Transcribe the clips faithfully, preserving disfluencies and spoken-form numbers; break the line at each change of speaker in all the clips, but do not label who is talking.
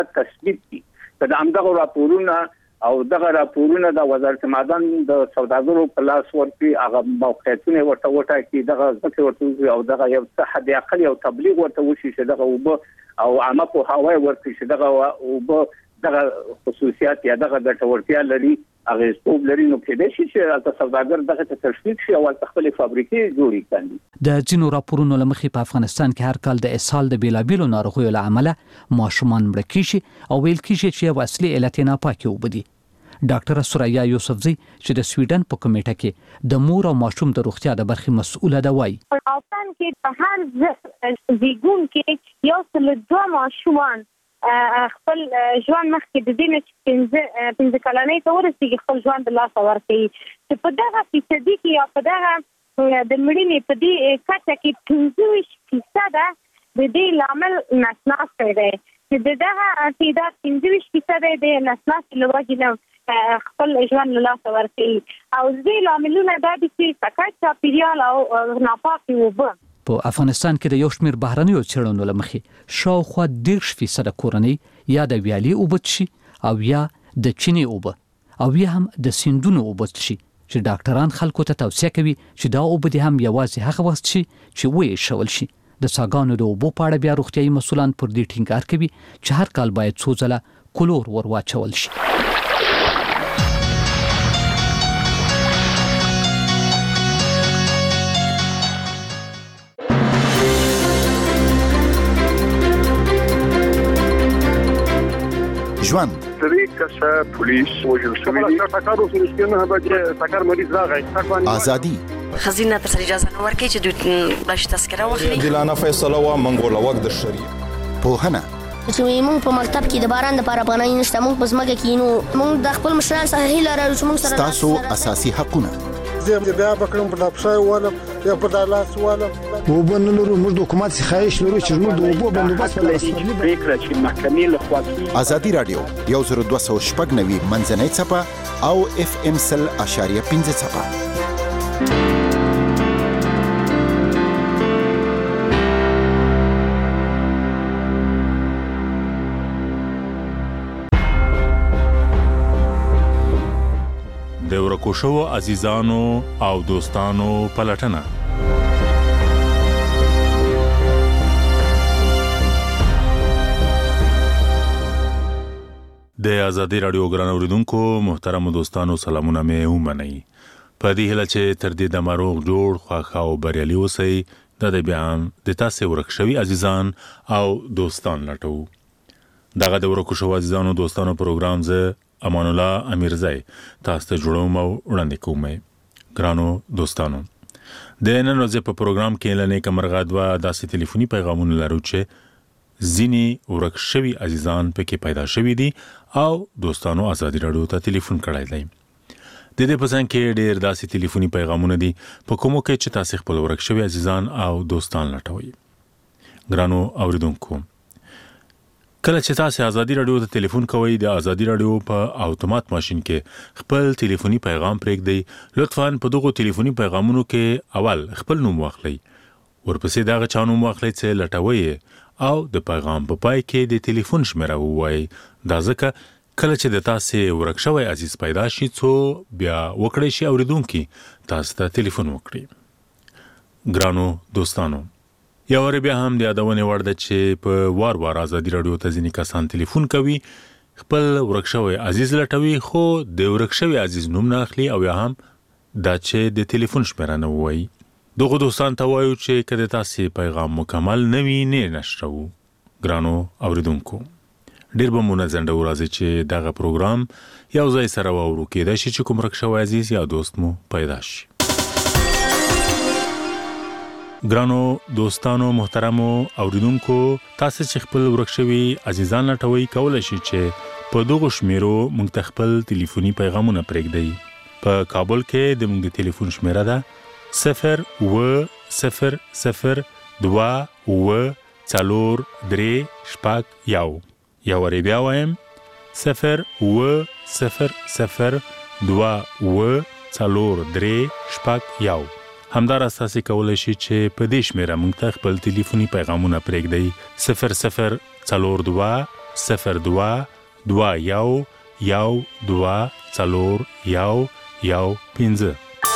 تثبیت دي دا همدغه راپورونه او دغه راپورونه د وزارت معدن د سوداګرو په لاس ورکړي هغه موقعیتونه ورته وټاکي دغه ځکه ورته او دغه یو څه حد اقل یو تبلیغ ورته وشي چې دغه وب او عامه په هواي ورکړي چې دغه وب دغه خصوصیات یا دغه ګټورتیا لري هغه سپوږ لري نو کې د شي چې د سوداګر دغه تشویق شي او خپل فابریکې جوړې کړي.
د جنو راپورونو لمخې په افغانستان کې هر کال د اسهال د بیلابیلو ناروغیو له امله ماشومان مړه کیږي او ویل کیږي چې یو اصلي علت یې ناپاکي اوبه دي. ډاکټر سوریا یوسفزی چې د سویډن په کمیټه کې د مور او ماشوم د روغتیا د برخې مسؤله ده وایي
افغانستان کې په هر زیګون کې یو څل دوه ماشومان خپل ژوند مخکې د دې نه پنځه پنځه کلنۍ ته ورسېږي خپل ژوند د لاسه ورکوي چې په دغه فیصدي کې یا په دغه د مړینې په دې کچه کې پنځه ویشت فیصده د دې لامل نسناستې دی چې د دغه تعداد پنځه ویشت فیصده د نسناستې له وجې نه خپل ژوند له لاسه ورکوي او ځینې لاملونه دا دي چې ککړ چاپېریال او ناپاکې اوبه.
په افغانستان کې د یو شمېر بهرنیو څېړنو له مخې شاوخوا دېرش فیصده کورنۍ یا د ویالې اوبه څښي او یا د چینې اوبه او یا هم د سیندونو اوبه څښي چې ډاکټران خلکو ته توصیه کوي چې دا اوبه دې هم یوازې هغه وخت څښي چې ویشول شي. د څاګانو د اوبو په اړه بیا روغتیایي مسؤلان پر دې ټینګار کوي چې هر کال باید څو ځله کلور ور واچول شي.
ژوند
درې کسه پولیس وژل شوي دي ټاکارو سره نه به ټاکار مریض راغی
ازادي
خزینه تر اجازه نه ورکړي چې دوی باش تذکره واخلي
دلانه فیصله وا منګول وخت د شریعت
پوهنه
چې موږ په مکتب کې د باران لپاره پناه نشته موږ په ځمکه کې نو موږ د خپل مشران سره هیله لرو چې موږ سره
تاسو اساسي حقونه
زه بیا بکرم په لپسای واله یا په دالاس واله
وبن لرو موږ د حکومت څخه خواهش لرو چې موږ د اوبو بندوبست
ولرو فکر چې محکمې له خوا
ازادي رادیو یو زر دوه سوه شپږ نوي منځنۍ څپه او اف ام سل اشاریه پنځه څپه.
د ورکو شوو عزیزانو او دوستانو پلټنه د ازادي رادیو ګران اوریدونکو محترم دوستانو سلامونه مې ومنئ په دې هیله چې تر دې د مروغ جوړ خواخا او بریالي اوسئ د دې بیان د تاسو ورک شوي عزیزان او دوستان لټو دغه د ورکو شوو عزیزانو دوستانو پروګرام زه امان الله امیرزای تاسو ته جوړوم او وړاندې کوم. ګرانو دوستانو د نن ورځې په پروګرام کې لنې کمرغه دوا داسې ټلیفوني پیغامونه لرو چې ځینی ورک شوي عزیزان پکې پیدا شوي دي او دوستانو ازادي رادیو ته ټلیفون کړای دی. د دې په ځان کې ډېر داسې ټلیفوني پیغامونه دي په کومو کې چې تاسو خپل ورک شوي عزیزان او دوستان لټوي. ګرانو اوریدونکو کله چې تاسو ازادي رادیو ته ټلیفون کوئ د ازادي رادیو په اتومات ماشين کې خپل ټلیفوني پیغام پرېږدئ لطفاً په دغه ټلیفوني پیغامونو کې اول خپل نوم واخلئ ورپسې دغه چا نوم واخلئ چې لټوي او د پیغام په پای کې د ټلیفون شمیره ووایئ دا ځکه کله چې د تاسو ورک شوی عزیز پیدا شي څو بیا وکړئ شي اوریدونکي تاسو ته ټلیفون وکړي. ګرانو دوستانو یا ور بیا هم د یادونې وړ ده چې په وار وار ازادي رادیو ته ځینې کسان ټلیفون کوي خپل ورک شوی عزیز لټوي خو د ورک شوی عزیز نوم نه اخلي او یا هم دا چې د ټلیفون شمیره نه وایي. دغه دوستان ته وایو چې کله تاسو پیغام مکمل نه وي نه نشرو. ګرانو اوریدونکو ډیر به مونږ زنده ورځي چې دغه پروګرام یو ځای سره وورو کېدای شي چې کوم ورک شوی عزیز یا دوست مو پیدا شي. ګرانو دوستانو محترمو اوریدونکو تاسو چې خپل ورک شوي عزیزان لټوي کولای شي چې په دغه شمیرو موږ ته خپل ټلیفوني پیغامونه پرېږدئ. په کابل کې د موږ د ټلیفون شمیره ده صفر و صفر صفر دوا و څلور درې شپږ یو یا ور بیا وایم صفر و صفر صفر دوا و څلور درې شپږ یو. همدار اساسي کولای شي چې په دې شمیره موږ ته خپل ټلیفوني پیغامونه پرېږدئ صفر صفر څلور دوا صفر دوه دوه یو یو دوه څلور یو یو پنځه.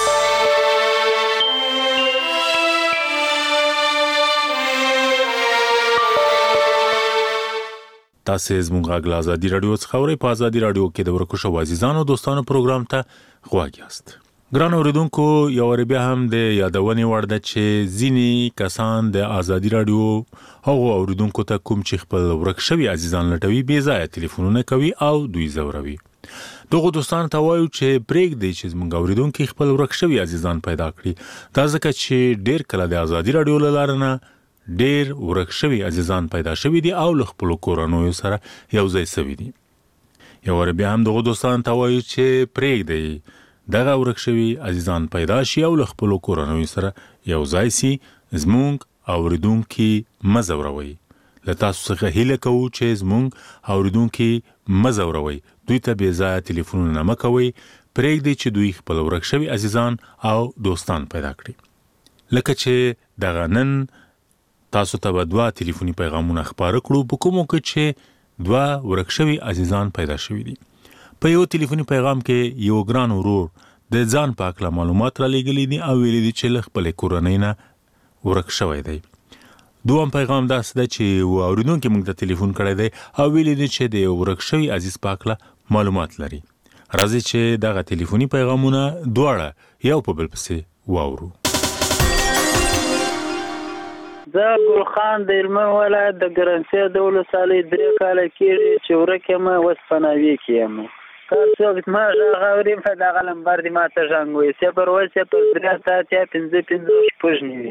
تاسو زموږ غږ له ازادي رادیو څخه اورئ. په ازادي رادیو کې د ورکو شو عزیزانو دوستانو پروګرام ته غوږ یاست. ګران اوریدونکو، یو ور بیا هم د یادونې وړ ده چې ځینې کسان د ازادي رادیو هغو اوریدونکو ته کوم چې خپل ورک شوي عزیزان لټوي بې ځایه تلیفونونه کوي او دوی ځوروي. دغه دوستان ته وایو چې پرېږدئ چې زموږ اوریدونکي خپل ورک شوي عزیزان پیدا کړي. دا ځکه چې ډېر کله د ازادي رادیو له لارې نه ډېر ورک شوي عزیزان پیدا شوي دي او له خپلو کورنیو سره یو ځای شوي دي. یو ور بیا هم دغه دوستان ته وایو چې پرېږدئ دغه ورک شوي عزیزان پیدا شي او له خپلو کورنیو سره یو ځای سي. زموږ اوریدونکي مه ځوروئ. له تاسو څخه هیله کوو چې زموږ اوریدونکي مه ځوروئ. دوی ته بې ځایه تلیفونونه مه کوئ. پرېږدئ چې دوی خپل ورک شوي عزیزان او دوستان پیدا کړي. لکه چې دغه نن تاسو ته به دوه تلیفوني پیغامونه خپاره کړو په کومو کې چې دوه ورک شوي عزیزان پیدا شوي دي. په یو تلیفوني پیغام کې یو ګران ورور د ځان په اړه معلومات را لېږلي دي او ویلي دي چې له خپلې کورنۍ نه ورک شوی دی. دوم پیغام داسې ده چې و اوریدونکي موږ ته تلیفون کړی دی او ویلي دي چې د یو ورک شوي عزیز په اړه معلومات لري. راځئ چې دغه تلیفوني پیغامونه دواړه یو په بل پسې واورو.
زه ګل خان د هلمند ولایت د ګرمسیر د ولسوالۍ درې کاله کېږي چې ورک یم، اوس په ناوې کې یم. که څوک زما غږ اوري په دغه نمبر دې ما ته زنګ ووایي صفر اووه صفر درې اته اتیا پنځه پنځه شپږ نوي.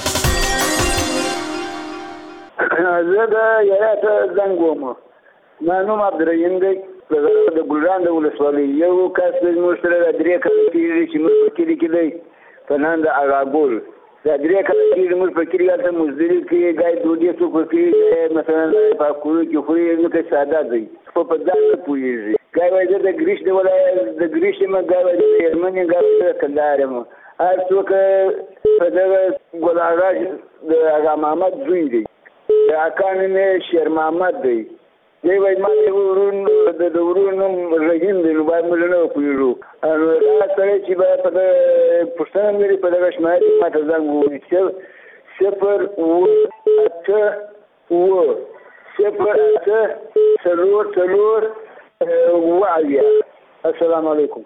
زه د هرات زنګ وم. ما نوم عبدالرحیم دی، د ګلران د ولسوالۍ. یو کس زموږ سره درې کاله کېږي چې موږ په کلي کې دی په نام د اغاګل. دا درې کاله کېږي موږ په کلي هلته مزدوري کوي، ګای ډوډۍ څوک ورکوي، مثلا په کورو کې خوري، ځکه ساده دی، خو په ځان نه پوهېږي. ګای وایي زه د ګریش د ولایت د ګریش یم، ګای وایي د هلمند یم، ګای وایي د کندهار یم. هر څوک په دغه ګل اغا د اغا محمد زوی دی، د اکا نوم یې شیر محمد دی. دی وایي ما د ورور د ورور نوم رحیم دی، نو باید موږ نه وپوهېږو. نو دا سړی چې باید په پوښتنه لري په دغه شمایل کې ما ته زنګ ووایي صفر اووه اته اووه صفر اته څلور څلور اووه اویا. السلام علیکم.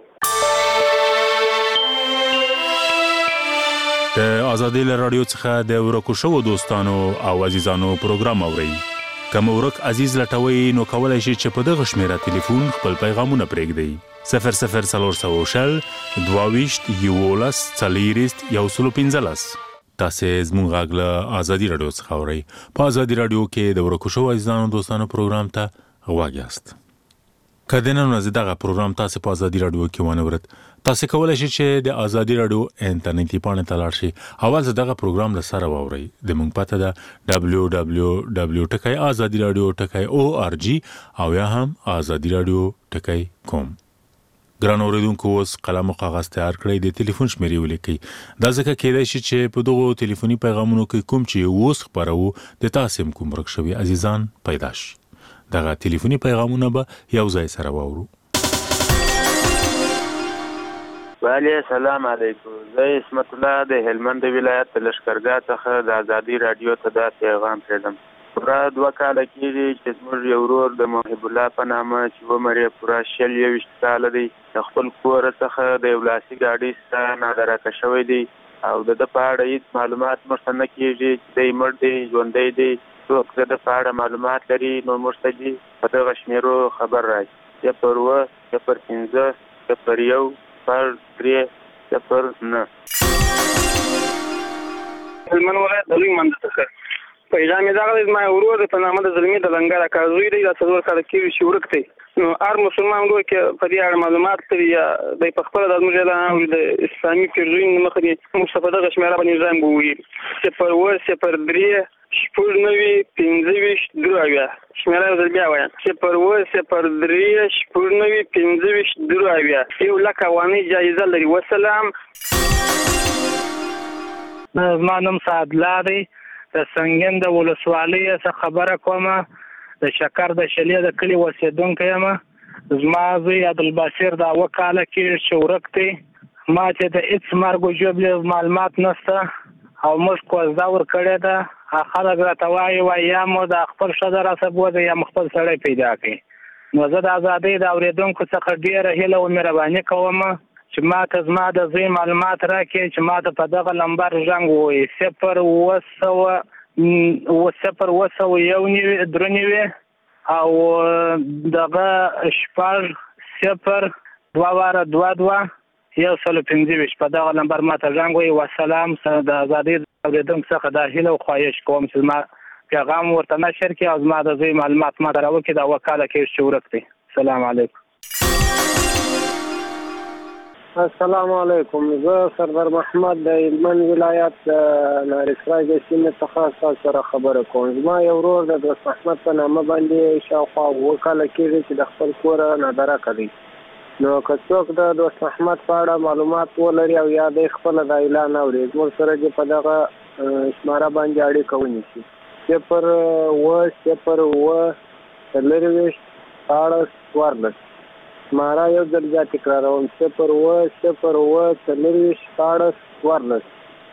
د ازادي رادیو څخه د ورکو شوو دوستانو او عزیزانو پروګرام اورئ. که مو ورک عزیز لټوئ نو کولی شئ چې په دغه شمیره تلیفون خپل پیغامونه پرېږدئ. صفر صفر څلور سوه شل دوه ویشت یولس څلېرویشت یو سلو پنځلس. تاسې زموږ غږ له ازادي رادیو څخه اورئ. په ازادي رادیو کې د ورکو شوو عزیزانو دوستانو پروګرام ته غوږ یاست. که د نن ورځې دغه پروګرام تاسې په ازادي رادیو کې ونه ورد، تاسې کولی شئ چې د ازادي رادیو انټرنیټي پاڼې ته لاړ شئ او هلته دغه پروګرام له سره واورئ. د موږ پته ده ډبلیو ډبلیو ډبلیو ټکی ازادي رادیو ټکی او آر جي او یا هم ازادي رادیو ټکی کوم. ګران اوریدونکو، اوس قلم او کاغذ تیار کړئ، د تلیفون شمیرې ولیکئ. دا ځکه کیدای شي چې په دغو تلیفوني پیغامونو کې کوم چې اوس خپروو د تاسې هم کوم ورک شوي عزیزان پیدا شي. دغه تلیفوني پیغامونه به یو ځای سره واورو.
بله، سلام علیکم. زه اسمت الله د هلمند ولایت د لښکرګاه څخه د ازادي رادیو ته دا پیغام پرېږدم. پوره دوه کاله کېږي چې زموږ یو ورور د محب الله په نامه چې عمر یې پوره شل یوویشت کاله دی، د خپل کور څخه د یو لاسي ګاډۍ سره نادرکه شوی دی او د ده په اړه هېڅ معلومات موږ ته نه کېږي چې دی مړ دی ژوندی دی. څوک د ده په اړه معلومات لري نو موږ ته دې په دغه شمېرو خبر راځي: صفر اووه صفر پنځه صفر یو صفر درې صفر نه.
هلمند ولایت د لوی منځ څخه پیغام یې دغه دی: زما یو ورور دی په نامه د زلمي د لنګر اکا زوی دی، دا څلور کاله کېږي چې ورک دی. نو هر مسلمان ورور کې په دې اړه معلومات لري یا دی په خپله د زموږ اعلان اوري د اسلامي پیرزوین له مخې دې موږ ته په دغه شمېره باندې زنګ ووهي: صفر اووه صفر درې شپږ نوي پنځه ویشت دوه اویا. شمېره یو ځل بیا وایم: صفر اووه صفر درې شپږ نوي پنځه ویشت دوه اویا. یو لک افغانۍ جایزه لري. وسلام.
زما نوم سعدالله دی، د سنګین د ولسوالۍ څخه خبره کومه. د شکر د شلې د کلی اوسېدونکی یم. زما زوی عبدالبصیر دا اوه کاله کېږي چې ورک دی. ما چې د هېڅ مرګ و ژوبلې معلومات نشته او موږ کوزده ورکړې ده. خلک راته وایي وایي یا مو د خپل ښځه راسه بوځئ یا مو خپل سړی پیدا کړئ. نو زه د ازادۍ د اورېدونکو څخه ډېره هیله او مهرباني کوم چې ما ته زما د زوی معلومات راکړي چې ما ته په دغه لمبر زنګ ووایي صفر اوه سوه صفر اوه سوه یو نوي درې نوي او دغه شپږ صفر دوه واره دوه دوه یو سل پنځه ویشت په دغه لمبر ما ته زنګ ووایي. وسلام. د ازادۍ د اورېدونکو څخه دا هیله او خواهش کوم چې زما پیغام ورته نشر کړي او زما د زوی معلومات ما ته راوکړي. دا اوه کاله کېږي چې ورک دی. السلام علیکم.
السلام علیکم. زه سردار محمد د هلمند ولایت نارسراج سیمې څخه ستاسو سره خبره کوم. زما یو ورور د دوست محمد په نامه باندې شاوخوا اووه کاله کېږي چې د خپل کوره نادرکه دی. نو که څوک د دوست محمد په اړه معلومات ولري او یا د خپله دا اعلان اوري زموږ سره دې په دغه شماره باندې اړیکه ونیسي. صفر اوه صفر اوه څلرویشت شپاړس څوارلس. شماره یو ځل بیا تکراروم صفر اوه صفر اوه څلرویشت شپاړس څوارلس.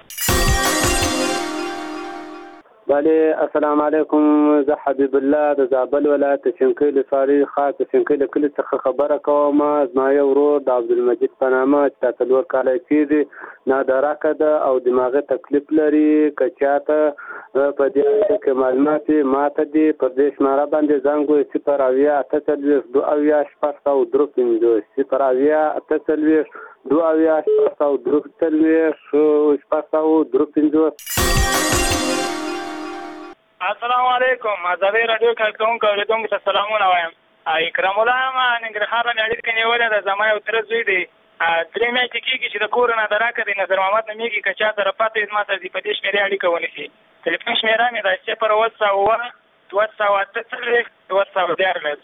بله السلام علیکم. زه حبیب الله د زابل ولایت د شینکۍ لسوالۍ خاص د شینکۍ له کلي څخه خبره کوم. زما یو ورور د عبدالمجید په نامه چې دا څلور کاله کېږي نادرکه ده او دماغي تکلیف لري. که چاته په دې اړه کې معلومات وي ما ته دې پر دې شماره باندې زنګ ووایي صفر اویا اته څلوېښت دوه اویا شپږ سوه درې پنځوس صفر اویا اته څلوېښت دوه اویا شپږ سوه درې څلوېښت شپږ سوه درې پنځوس.
السلام علیکم. ازادۍ راډیو کارکوونکو اورېدونکو ته سلامونه وایم. اکرام الله یم ننګرهار باندې اړیکه نیولې ده. زما یو تره زوی دی درې میاشتې کېږي چې د کور نه نادرکه دی. نظر محمد نومېږي. که چا سره پته وي زما سره دې په دې شمېرې اړیکه ونیسي. ټلیفون شمېره مې ده صفر اوه سوه اوه دوه سوه اته څلوېښت دوه سوه دیارلس.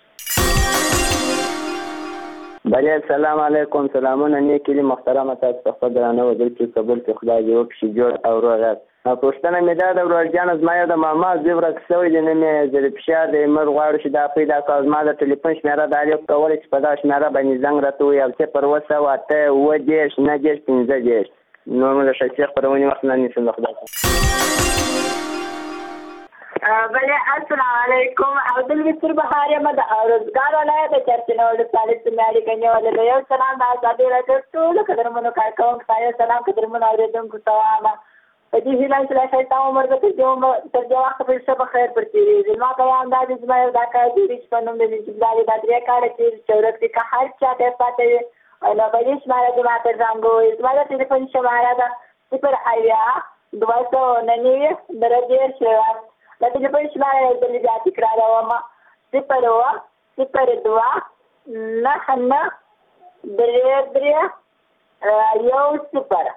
بله السلام علیکم. سلامونه نیکې دي محترمه تاسو په خپل درانه وزیر کې قبول کړي. خدای دې وکړي جوړ او روغ یاست. پوښتنه مې دا د ورور جان زما یو د ماما زوی ورک شوی دی. نه مې زلفشار دی موږ غواړو چې دا پیدا کړو. زما د ټلیفون شمېره دا اړیکه کولی چې په دغه شمېره باندې زنګ راته ووایي او صفر اوه سوه اته اووه دېرش نهه دېرش پنځه دېرش. نور مو د شخصي خپرونې وخت نه نیسم د خدای
بله السلام علیکم. عبدالبصیر بهار یم د روزګار ولایت د چرچینو ولسوالۍ څخه اړیکه نیولې ده. یو سلام د ازادۍ راډیو ټولو قدرمنو کارکوونکو ته یو سلام قدرمنو اورېدونکو ته وایم. په دې هیله چې لا شیطان عمر به تر دې وخته پورې ښه په خیر پر تېرېږي. زما پیغام دا دی زما یو دا کار دی چې په نوم د نجیب زادې دا درې کاله کېږي چې ورک دی. که هر چا ته یې پته وي نو په دې شماره زما ته زنګ ووایي. زما د ټلیفون شماره ده صفر اویا دوه سوه نهه نوي درې دېرش. د ټلیفون شماره یو ځل بیا تکراروم صفر اوه صفر دوه نهه نهه درې درې یو صفر.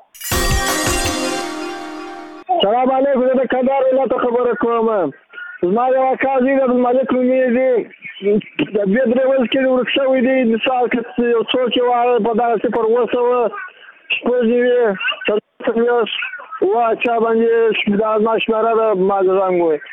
سلام علیکم. زه د کندهار ولایت خبره کوم. زما یو اکا زوی د عبدالملک نومېږي. د دې درې ورځې کې ورک شوی دی. مثال که یو څوک یې وایي په دغه صفر اوه سوه شپږ نوي څلور څلوېښت اووه اچا باندې دا زما شمېره ده ما ته زنګ ووایي.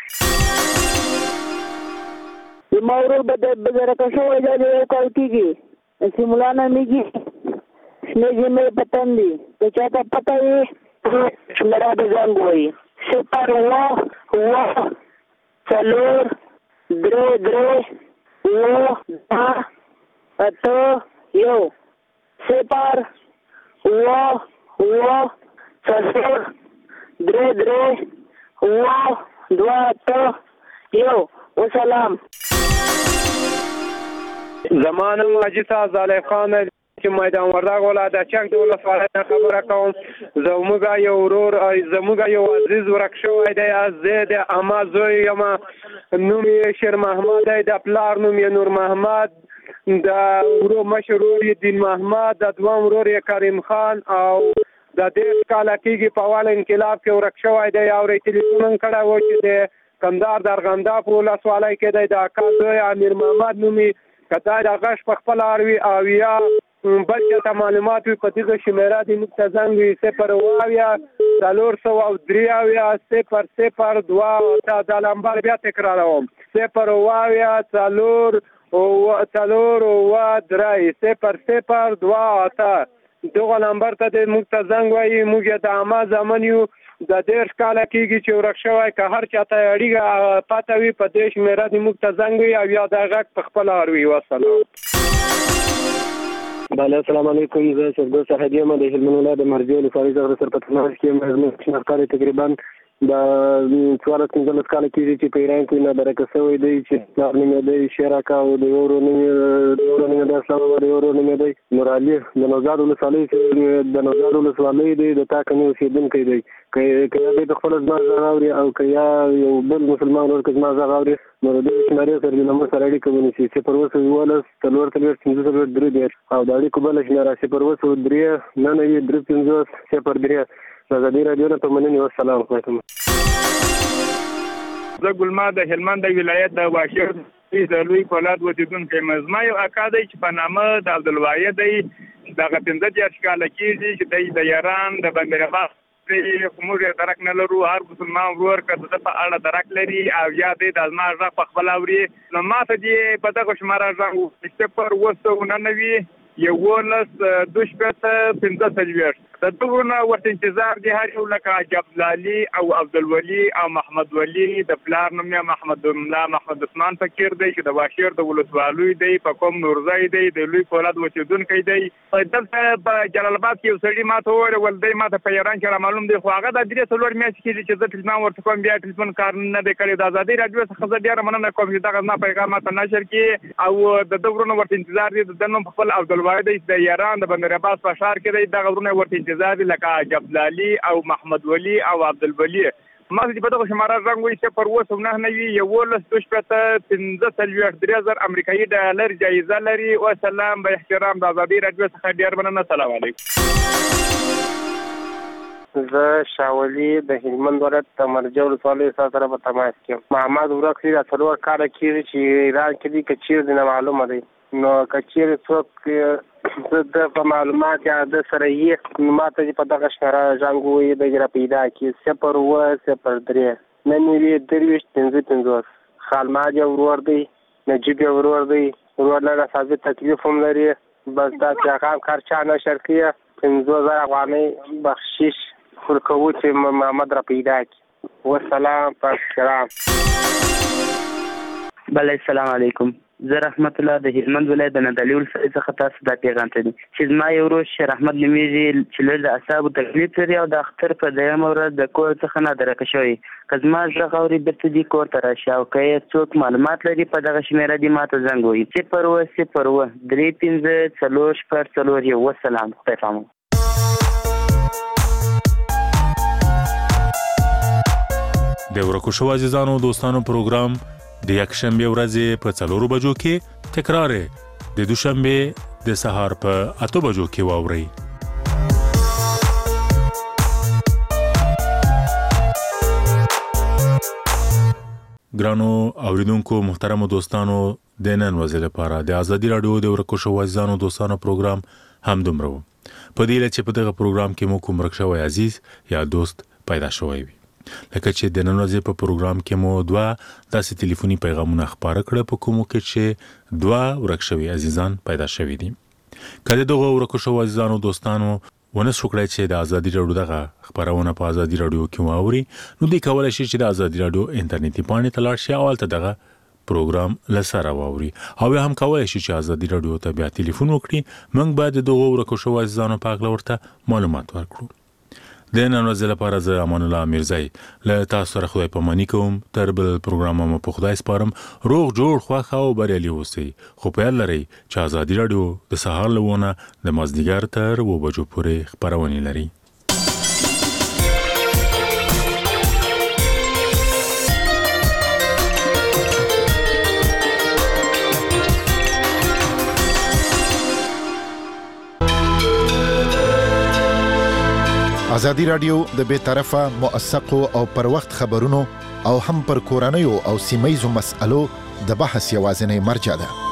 زما ورور بزرګه شوی دی یو کال کېږي. سیمولا نومېږي. شنې جامې په تن دي. که چاته پته وي شمېره د زنګ ووایي صفر اوه اوه څلور درې درې اوه دوه اته یو صفر اوه اوه څلور درې درې اوه دوه اته یو. وسلام.
زما نوم حاجي صاحب ظالم خان چې میدان وردګ ولایت د چک د ولسوالۍ نه خبره کوم. زموږ یو ورور زموږ یو عزیز ورک شوی دی. زه د عمه زوی یم. نوم یې شیر محمد دی. د پلار نوم یې نور محمد. د ورور مشر ورور یې دین محمد. د دویم ورور یې کریم خان او د دېرش کاله کېږي په اول انقلاب کې ورک شوی دی. او یې ټلیفون هم کړی و چې د کندهار د ارغنداب په ولسوالۍ کې دی. د اکا زوی امیر محمد نومي که دا د غږ په خپله اړوي اویا بلکې ته معلومات وي په دغه شمیره دې موږ ته زنګ وي صفر اوه اویا څلور سوه او درې اویا صفر صفر دوه اته. دا نمبر بیا تکراروم صفر اوه اویا څلور څلور اوه درې صفر صفر دوه اته. دغه نمبر ته دې موږ ته زنګ وایي. موږ یې د عامه زامن یو د دېرش کاله کېږي چې ورک شوی که هر چا ته اړیکه پته وي په دې شمېره دې موږ ته زنګ وي او یا دا غږ په خپله اروي. وسلام.
بله السلام علیکم. زه سرګل صاحب یم د هلمند ولایت د مرجع ولسوالۍ څخه سر په تناش کې یم. زموږ شناختار تقریبا د څوارلس پنځلس کاله کېږي چې په ایران کې نادرکه شوی دی چې پلار نوم یې دی شیر اکا او د یو ورور نوم یې دی اسلام او د یو ورور نوم یې دی نور علي. د نوزاد ولسوالۍ د نوزاد ولسوالۍ دی د ټاکنې اوسېدونکی دی. که یا دی په خپله زما غږ اوري او که یا یو بل مسلمان ورور که زما غږ اوري نو د دې شمېرې سره د نمبر سره اړیکه ونیسي صفر اووه سوه یوولس څلور څلوېښت پنځه څلوېښت درې دېرش او د اړیکو بله شمېره صفر اووه سوه درې نهه نوي درې پنځوس صفر درې. د ازادي راډیو نه په مننې. والسلام علیکم.
زه ګلما د هلمند ولایت د واشر د لوی فولاد اوسېدونکی یم. زما یو اکا دی چې په نامه د عبدالواحد دی. دغه پنځه دېرش کاله کېږي چې دی د ایران د بندرعباس دی. خو موږ یې درک نه لرو. هر مسلمان ورور که د ده په اړه درک لري او یا دی د زما غږ په خپله اوري نو ما ته دې په دغه شماره غږ وکړي صفر اووه سوه نهه نوي یولس دوه شپېته پنځه څلوېښت. د دغو نه ورته انتظار دی هر یو لکه حاجي عبدالعلي او عبدالولي او محمد ولي د پلار نوم یې محمد الله محمد عثمان فقیر دی چې د واشر د ولسوالۍ دی په کوم نورځی دی د لوی فولاد اوسېدونکی دی. دلته په جلال آباد کې یو سړي ما ته وویل ول دی ما ته په ایران کې رامعلوم دی خو هغه د درې څلور میاشتې کېږي چې زه ټلیفون ورته کوم بیا ټلیفون کار نه دی کړی. د ازادۍ راډیو څخه زه ډېره مننه کوم چې دغه زما پیغام ما ته نشر کړي او د ده ورونه ورته انتظار دی. د ده نوم خپل عبدالواحد دی د ایران د بندرعباس په ښار کې دی. دغه ورونه ورته انتظار دی لکه حاجي عبدالعلي او محمد ولي او عبدالولي. ما ته په دغه شماره غږ وایي صفر اووه سوه نهه نوي یولس دوه شپېته پنځه څلوېښت درې زره امریکایي ډالر جایزه لري. وسلام به احترام. د ازادۍ راډیو څخه ډېر مننه. السلام علیکم.
زه شاولي د هلمند ولایت د مرجع ولسوالۍ سره په تماس کې یم. محمد ورک دی. دا څلور کاله کېږي چې ایران کې دی. که چېرې دی نه معلومه دی نو که چېرې څوک د په معلومات یا د سره یې نو ما ته په دغه شمېره زنګ ووایي د را پیدا کړي صفر اووه صفر درې نهه نوي درویشت پنځه پنځوس. خالماد یې ورور دی. نجیب یې ورور دی. ورور لره ثابت تکلیف هم لري. بس دا پیغام کار چا نشر کړي پنځه زره افغانۍ بخشش ورکوو چې محمد را پیدا کړي. والسلام په احترام.
بله السلام علیکم. زه رحمت الله د هلمند ولایت د نادعلي ولسوالۍ څخه تاسو دا پیغام ته دي چې زما یو ورور شیر احمد نومیږي چې لږ د اعصابو تکلیف لري او د اختر په درېیمه ورځ د کور څخه نادرکه شوی. که زما غږ اوري بېرته دې کور ته راشي او که یې څوک معلومات لري په دغه شمېره دې ما ته زنګ ووایي صفر اووه صفر اووه درې پنځه څلور شپږ څلور یو. والسلام. خدای پامه.
د ورکو شو عزیزانو دوستانو پروګرام د یکشنبه ورځې په څلورو بجو کې تکرار د دوشنبه د سهار په اته بجو کې واوري. ګرانو اوریدونکو محترم دوستانو د نن ورځې لپاره د ازادي راډیو د ورکو شو عزیزانو دوستانو پروګرام هم دومره و. په دې لچې په دغه پروګرام کې مو کوم ورک شوی عزیز یا دوست پیدا شوی وي. لکه چې د نن ورځې په پروګرام کې مو دوه داسې ټلیفوني پیغامونه خپاره کړه په کومو کې چې دوه ورک شوي عزیزان پیدا شوي دي. که دغه ورک شوي عزیزانو دوستانو ونه شو کړئ چې د ازادي راډیو دغه خبرونه په ازادي راډیو کې واوري نو دوی کولی شي چې د ازادي راډیو انټرنیټي پاڼې ته لاړ شي او هلته دغه پروګرام له سره واوري او هم کولی شي چې ازادي راډیو ته بیا ټلیفون وکړي. موږ باید د دغو ورکو شوو عزیزانو په هکله ورته معلومات ورکړو. د نن ورځې لپاره زه امان الله میرزی له تاسو سره خدای پاماني کوم. تر بل پروګرام مو په خدای سپارم. روغ جوړ خوښ او بریالي اوسئ. خو په یاد لرئ چې ازادي راډیو د سهار له ونه د مازدیګر تر اوه بجو پورې خپرونې لري.
ازادي راډیو د بې طرفه موثقو او پر وخت خبرونو او هم پر کورنیو او سیمایي مسایلو د بحث یوازینی مرجع ده.